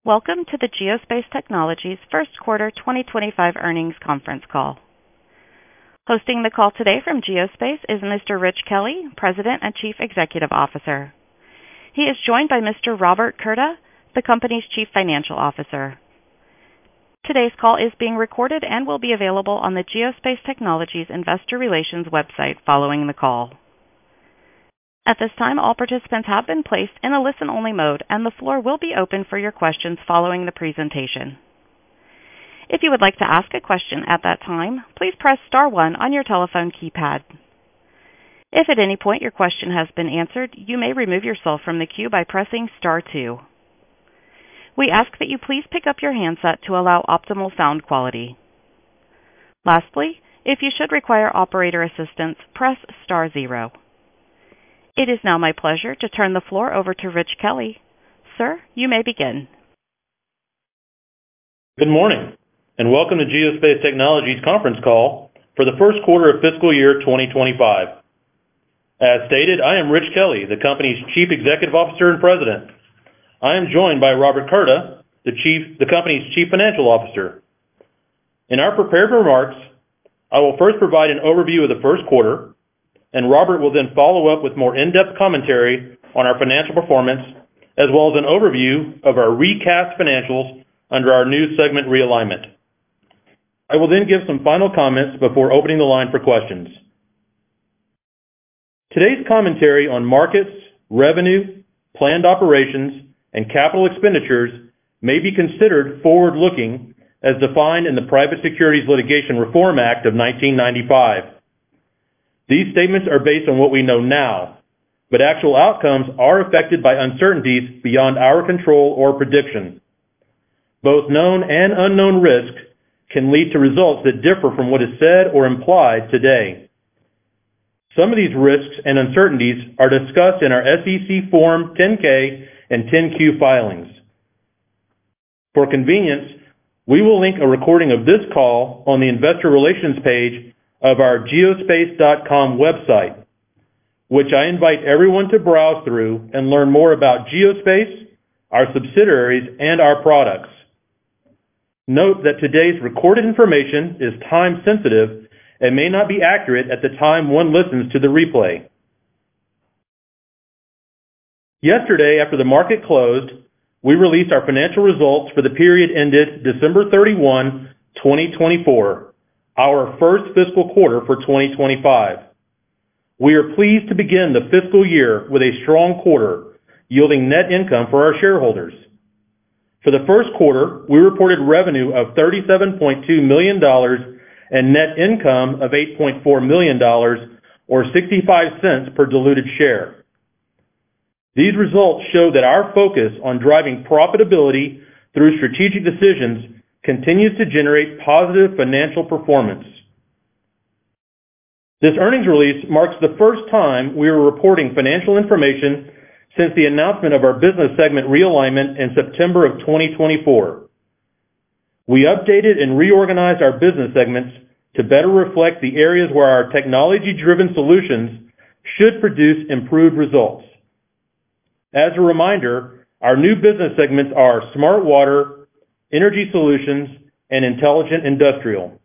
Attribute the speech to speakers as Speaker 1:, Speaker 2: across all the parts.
Speaker 1: Welcome to the Geospace Technologies First Quarter 2025 Earnings Conference Call. Hosting the call today from Geospace is Mr. Rich Kelley, President and Chief Executive Officer. He is joined by Mr. Robert Curda, the company's Chief Financial Officer. Today's call is being recorded and will be available on the Geospace Technologies Investor Relations website following the call. At this time, all participants have been placed in a listen-only mode, and the floor will be open for your questions following the presentation. If you would like to ask a question at that time, please press star 1 on your telephone keypad. If at any point your question has been answered, you may remove yourself from the queue by pressing star 2. We ask that you please pick up your handset to allow optimal sound quality. Lastly, if you should require operator assistance, press star 0. It is now my pleasure to turn the floor over to Rich Kelley. Sir, you may begin.
Speaker 2: Good morning, and welcome to Geospace Technologies conference call for the first quarter of fiscal year 2025. As stated, I am Rich Kelley, the company's Chief Executive Officer and President. I am joined by Robert Curda, the company's Chief Financial Officer. In our prepared remarks, I will first provide an overview of the first quarter, and Robert will then follow up with more in-depth commentary on our financial performance, as well as an overview of our recast financials under our new segment realignment. I will then give some final comments before opening the line for questions. Today's commentary on markets, revenue, planned operations, and capital expenditures may be considered forward-looking as defined in the Private Securities Litigation Reform Act of 1995. These statements are based on what we know now, but actual outcomes are affected by uncertainties beyond our control or prediction. Both known and unknown risks can lead to results that differ from what is said or implied today. Some of these risks and uncertainties are discussed in our SEC Form 10-K and 10-Q filings. For convenience, we will link a recording of this call on the Investor Relations page of our geospace.com website, which I invite everyone to browse through and learn more about Geospace, our subsidiaries, and our products. Note that today's recorded information is time-sensitive and may not be accurate at the time one listens to the replay. Yesterday, after the market closed, we released our financial results for the period ended December 31, 2024, our first fiscal quarter for 2025. We are pleased to begin the fiscal year with a strong quarter, yielding net income for our shareholders. For the first quarter, we reported revenue of $37.2 million and net income of $8.4 million, or 65 cents per diluted share. These results show that our focus on driving profitability through strategic decisions continues to generate positive financial performance. This earnings release marks the first time we are reporting financial information since the announcement of our business segment realignment in September of 2024. We updated and reorganized our business segments to better reflect the areas where our technology-driven solutions should produce improved results. As a reminder, our new business segments are Smart Water, Energy Solutions, and Intelligent Industrial.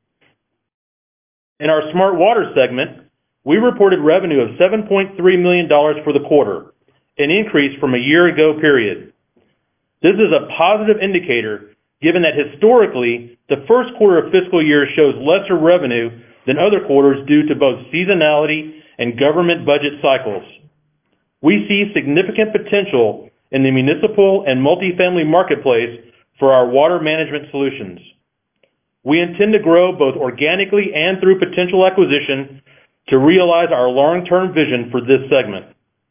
Speaker 2: In our Smart Water segment, we reported revenue of $7.3 million for the quarter, an increase from a year-ago period. This is a positive indicator, given that historically, the first quarter of fiscal year shows lesser revenue than other quarters due to both seasonality and government budget cycles. We see significant potential in the municipal and multifamily marketplace for our water management solutions. We intend to grow both organically and through potential acquisition to realize our long-term vision for this segment.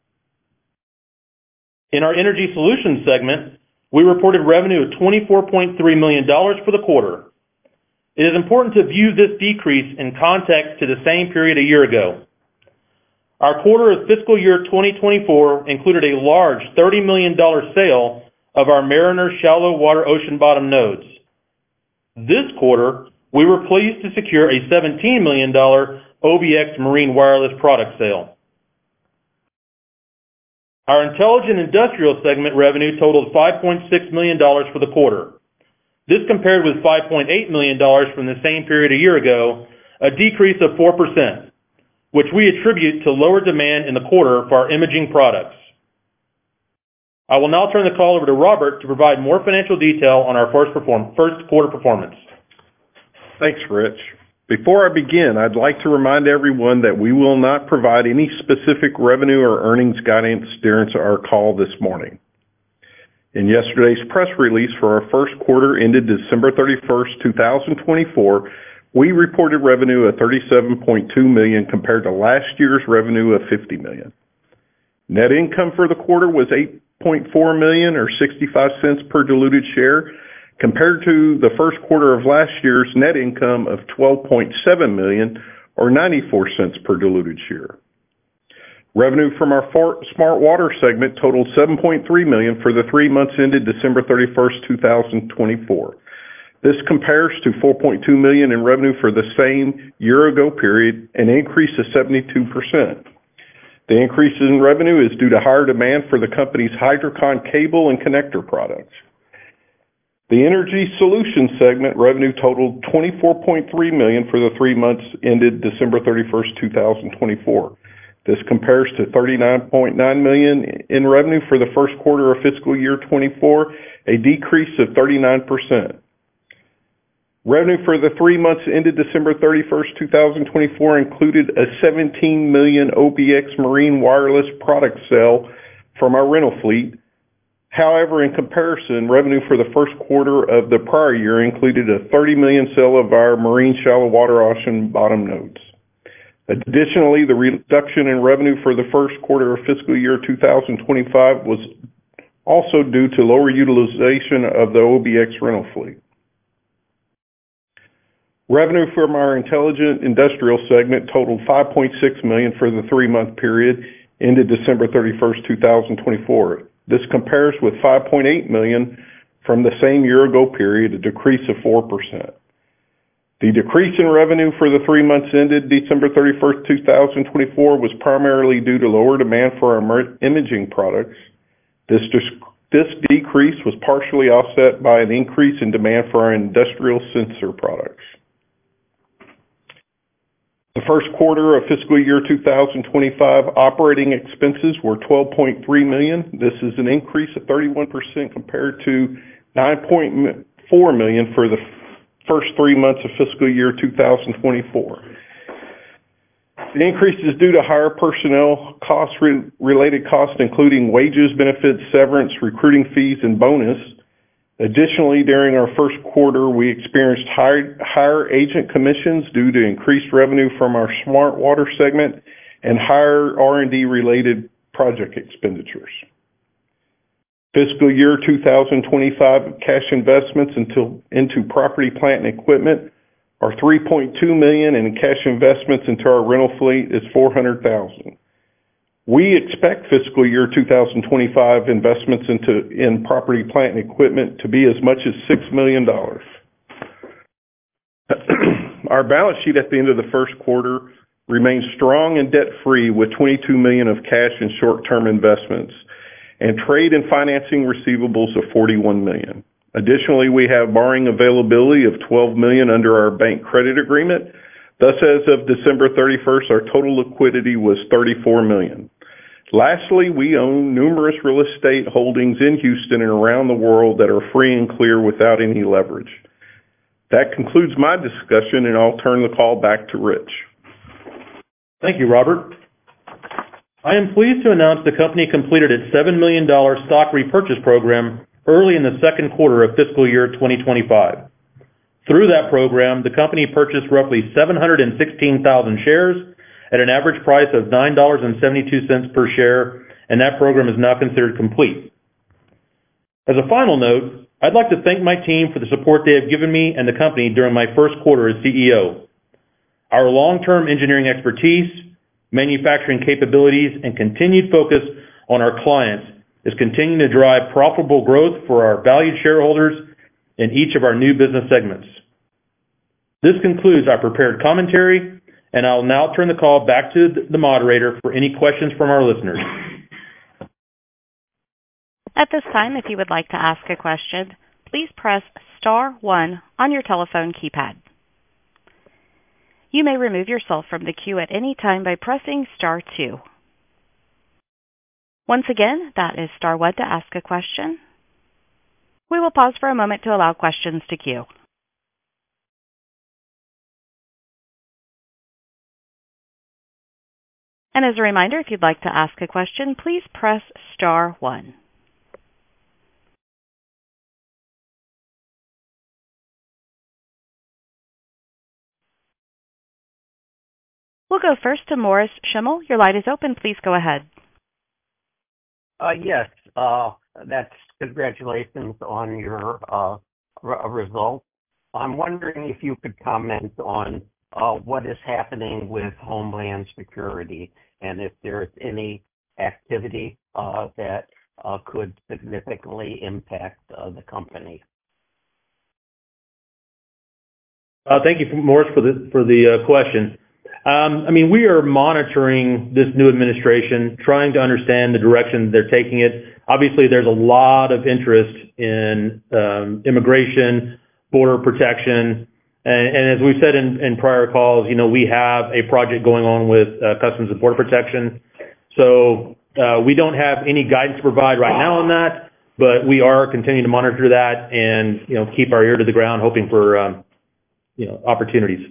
Speaker 2: In our Energy Solutions segment, we reported revenue of $24.3 million for the quarter. It is important to view this decrease in context to the same period a year ago. Our quarter of fiscal year 2024 included a large $30 million sale of our Mariner shallow water ocean bottom nodes. This quarter, we were pleased to secure a $17 million OBX marine wireless product sale. Our Intelligent Industrial segment revenue totaled $5.6 million for the quarter. This compared with $5.8 million from the same period a year ago, a decrease of 4%, which we attribute to lower demand in the quarter for our imaging products. I will now turn the call over to Robert to provide more financial detail on our first quarter performance.
Speaker 3: Thanks, Rich. Before I begin, I'd like to remind everyone that we will not provide any specific revenue or earnings guidance during our call this morning. In yesterday's press release for our first quarter ended December 31st, 2024, we reported revenue of $37.2 million compared to last year's revenue of $50 million. Net income for the quarter was $8.4 million or 65 cents per diluted share, compared to the first quarter of last year's net income of $12.7 million or 94 cents per diluted share. Revenue from our Smart Water segment totaled $7.3 million for the 3 months ended December 31st, 2024. This compares to $4.2 million in revenue for the same year-ago period, an increase of 72%. The increase in revenue is due to higher demand for the company's Hydrocon cable and connector products. The Energy Solutions segment revenue totaled $24.3 million for the 3 months ended December 31st, 2024. This compares to $39.9 million in revenue for the first quarter of fiscal year 24, a decrease of 39%. Revenue for the 3 months ended December 31st, 2024 included a $17 million OBX Marine wireless product sale from our rental fleet. However, in comparison, revenue for the first quarter of the prior year included a $30 million sale of our marine shallow water ocean bottom nodes. Additionally, the reduction in revenue for the first quarter of fiscal year 2025 was also due to lower utilization of the OBX rental fleet. Revenue from our Intelligent Industrial segment totaled $5.6 million for the 3-month period ended December 31st, 2024. This compares with $5.8 million from the same year-ago period, a decrease of 4%. The decrease in revenue for the 3 months ended December 31st, 2024 was primarily due to lower demand for our imaging products. This decrease was partially offset by an increase in demand for our industrial sensor products. The first quarter of fiscal year 2025 operating expenses were $12.3 million. This is an increase of 31% compared to $9.4 million for the first 3 months of fiscal year 2024. The increase is due to higher personnel costs, related costs, including wages, benefits, severance, recruiting fees, and bonus. Additionally, during our first quarter, we experienced higher agent commissions due to increased revenue from our Smart Water segment and higher R&D related project expenditures. Fiscal year 2025 cash investments into property, plant, and equipment are $3.2 million, and cash investments into our rental fleet is $400,000. We expect fiscal year 2025 investments in property, plant, and equipment to be as much as $6 million. Our balance sheet at the end of the first quarter remains strong and debt-free with $22 million of cash and short-term investments and trade and financing receivables of $41 million. Additionally, we have borrowing availability of $12 million under our bank credit agreement. Thus, as of December 31st, our total liquidity was $34 million. Lastly, we own numerous real estate holdings in Houston and around the world that are free and clear without any leverage. That concludes my discussion, and I'll turn the call back to Rich.
Speaker 2: Thank you, Robert. I am pleased to announce the company completed its $7 million stock repurchase program early in the second quarter of fiscal year 2025. Through that program, the company purchased roughly 716,000 shares at an average price of $9.72 per share, and that program is now considered complete. As a final note, I'd like to thank my team for the support they have given me and the company during my first quarter as CEO. Our long-term engineering expertise, manufacturing capabilities, and continued focus on our clients is continuing to drive profitable growth for our valued shareholders in each of our new business segments. This concludes our prepared commentary, and I'll now turn the call back to the moderator for any questions from our listeners.
Speaker 1: At this time, if you would like to ask a question, please press star 1 on your telephone keypad. You may remove yourself from the queue at any time by pressing star 2. Once again, that is star 1 to ask a question. We will pause for a moment to allow questions to queue. And as a reminder, if you'd like to ask a question, please press star 1. We'll go first to Morris Schimmel. Your line is open. Please go ahead.
Speaker 4: Yes, that's congratulations on your results. I'm wondering if you could comment on what is happening with Homeland Security and if there's any activity that could significantly impact the company.
Speaker 2: Thank you, Morris, for the question. We are monitoring this new administration, trying to understand the direction they're taking it. Obviously, there's a lot of interest in immigration, border protection, and as we've said in prior calls, we have a project going on with Customs and Border Protection. So we don't have any guidance to provide right now on that, but we are continuing to monitor that and keep our ear to the ground, hoping for opportunities.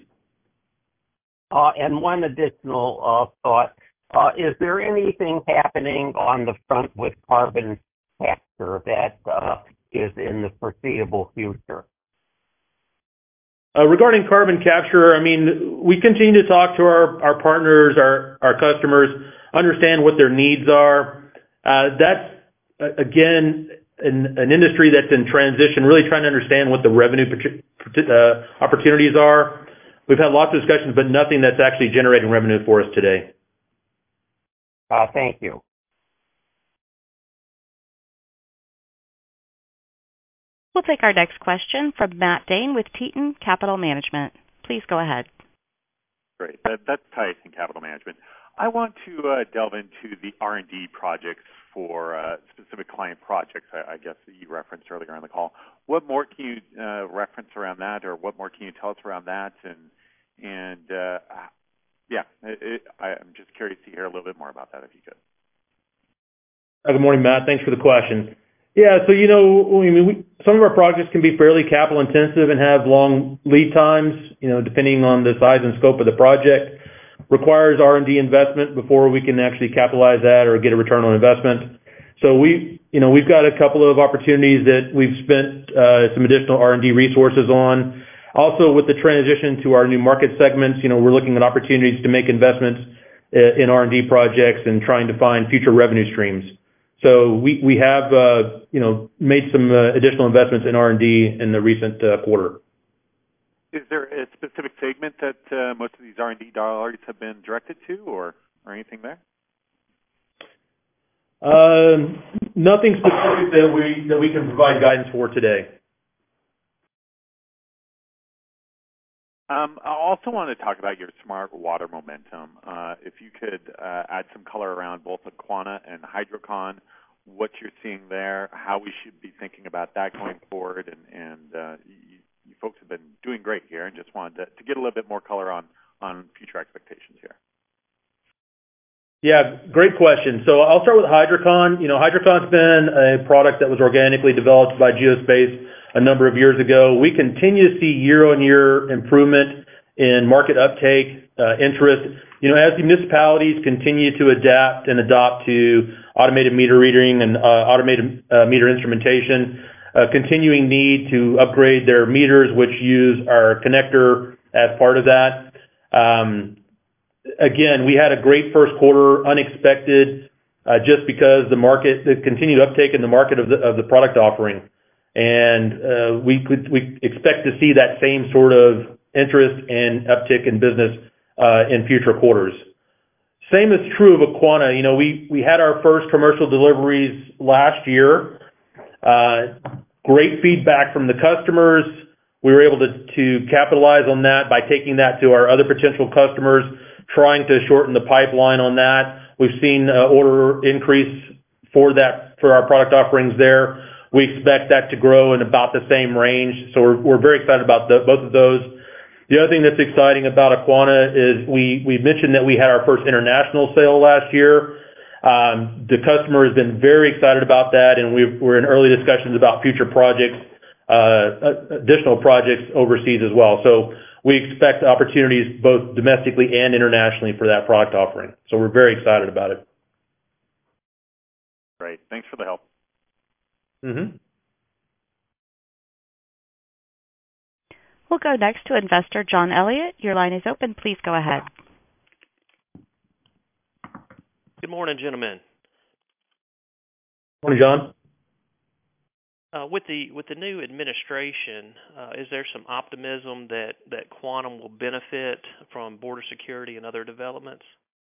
Speaker 4: And one additional thought, is there anything happening on the front with carbon capture that is in the foreseeable future?
Speaker 2: Regarding carbon capture, we continue to talk to our partners, our customers, understand what their needs are. That's, again, an industry that's in transition, really trying to understand what the revenue opportunities are. We've had lots of discussions, but nothing that's actually generating revenue for us today.
Speaker 4: Thank you.
Speaker 1: We'll take our next question from Matt Dane with Teton Capital Management. Please go ahead.
Speaker 5: Great. That's Tyson Capital Management. I want to delve into the R&D projects for specific client projects, I guess, that you referenced earlier on the call. What more can you reference around that, or what more can you tell us around that? I'm just curious to hear a little bit more about that, if you could.
Speaker 2: Good morning, Matt. Thanks for the question. Yeah, so some of our projects can be fairly capital intensive and have long lead times, depending on the size and scope of the project. Requires R&D investment before we can actually capitalize that or get a return on investment. So we've got a couple of opportunities that we've spent some additional R&D resources on. Also, with the transition to our new market segments, we're looking at opportunities to make investments in R&D projects and trying to find future revenue streams. So we have made some additional investments in R&D in the recent quarter.
Speaker 5: Is there a specific segment that most of these R&D dollars have been directed to, or anything there?
Speaker 2: Nothing specific that we can provide guidance for today.
Speaker 5: I also want to talk about your smart water momentum. If you could add some color around both Aquana and Hydrocon, what you're seeing there, how we should be thinking about that going forward, and you folks have been doing great here, and just wanted to get a little bit more color on future expectations here.
Speaker 2: Yeah, great question. So I'll start with Hydrocon. Hydrocon's been a product that was organically developed by Geospace a number of years ago. We continue to see year-on-year improvement in market uptake, interest. As the municipalities continue to adapt and adopt to automated meter reading and automated meter instrumentation, continuing need to upgrade their meters, which use our connector as part of that. Again, we had a great first quarter, unexpected, just because the continued uptake in the market of the product offering. And we expect to see that same sort of interest and uptick in business in future quarters. Same is true of Aquana. We had our first commercial deliveries last year. Great feedback from the customers. We were able to capitalize on that by taking that to our other potential customers, trying to shorten the pipeline on that. We've seen order increase for our product offerings there. We expect that to grow in about the same range. So we're very excited about both of those. The other thing that's exciting about Aquana is we mentioned that we had our first international sale last year. The customer has been very excited about that, and we're in early discussions about future projects, additional projects overseas as well. So we expect opportunities both domestically and internationally for that product offering. So we're very excited about it.
Speaker 5: Great. Thanks for the help.
Speaker 2: Mm-hmm.
Speaker 1: We'll go next to investor John Elliott. Your line is open. Please go ahead.
Speaker 6: Good morning, gentlemen.
Speaker 2: Morning, John.
Speaker 6: With the new administration, is there some optimism that Quantum will benefit from border security and other developments?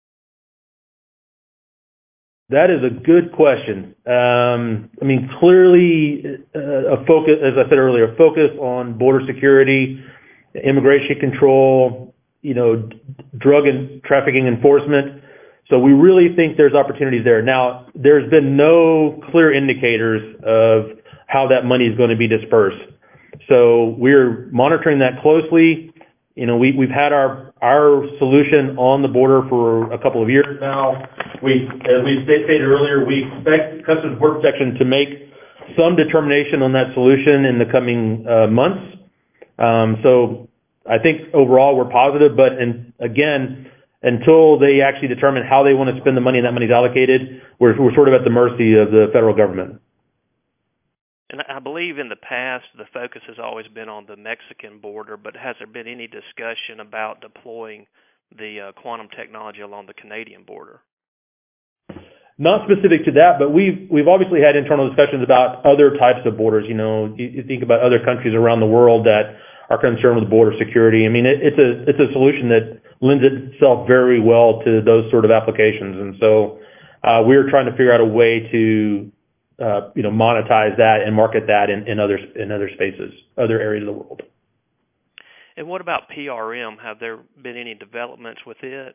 Speaker 2: That is a good question. I mean, clearly, a focus, as I said earlier, a focus on border security, immigration control, drug and trafficking enforcement. So we really think there's opportunities there. Now, there's been no clear indicators of how that money is going to be dispersed. So we're monitoring that closely. We've had our solution on the border for a couple of years now. As we stated earlier, we expect Customs and Border Protection to make some determination on that solution in the coming months. So I think overall we're positive, but again, until they actually determine how they want to spend the money and that money's allocated, we're sort of at the mercy of the federal government.
Speaker 6: And I believe in the past the focus has always been on the Mexican border, but has there been any discussion about deploying the quantum technology along the Canadian border?
Speaker 2: Not specific to that, but we've obviously had internal discussions about other types of borders. You think about other countries around the world that are concerned with border security. I mean, it's a solution that lends itself very well to those sort of applications, and so we're trying to figure out a way to monetize that and market that in other spaces, other areas of the world.
Speaker 6: And what about PRM? Have there been any developments with it?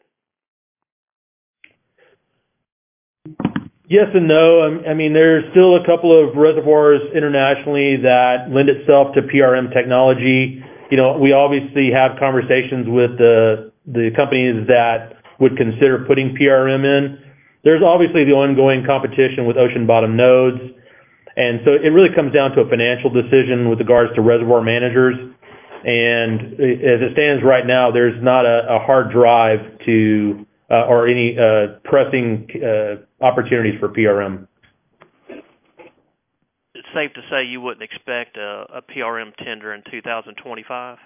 Speaker 2: Yes and no. I mean, there's still a couple of reservoirs internationally that lend itself to PRM technology. We obviously have conversations with the companies that would consider putting PRM in. There's obviously the ongoing competition with ocean bottom nodes. And so it really comes down to a financial decision with regards to reservoir managers. And as it stands right now, there's not a hard drive to or any pressing opportunities for PRM.
Speaker 6: It's safe to say you wouldn't expect a PRM tender in 2025?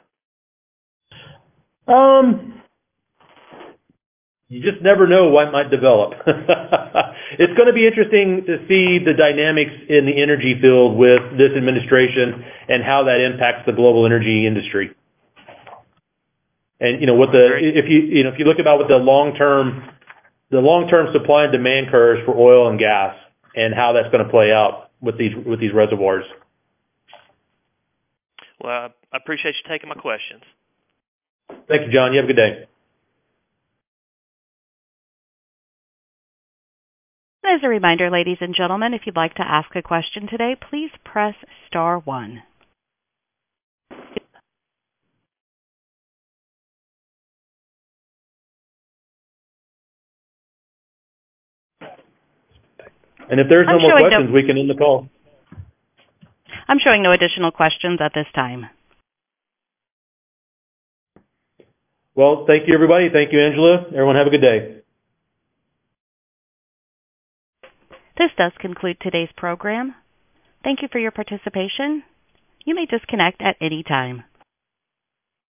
Speaker 2: You just never know what might develop. It's going to be interesting to see the dynamics in the energy field with this administration and how that impacts the global energy industry. And if you look about what the long-term supply and demand curves for oil and gas and how that's going to play out with these reservoirs.
Speaker 6: Well, I appreciate you taking my questions.
Speaker 2: Thank you, John. You have a good day.
Speaker 1: As a reminder, ladies and gentlemen, if you'd like to ask a question today, please press star 1.
Speaker 2: And if there's no more questions, we can end the call.
Speaker 1: I'm showing no additional questions at this time.
Speaker 2: Well, thank you, everybody. Thank you, Angela. Everyone have a good day.
Speaker 1: This does conclude today's program. Thank you for your participation. You may disconnect at any time.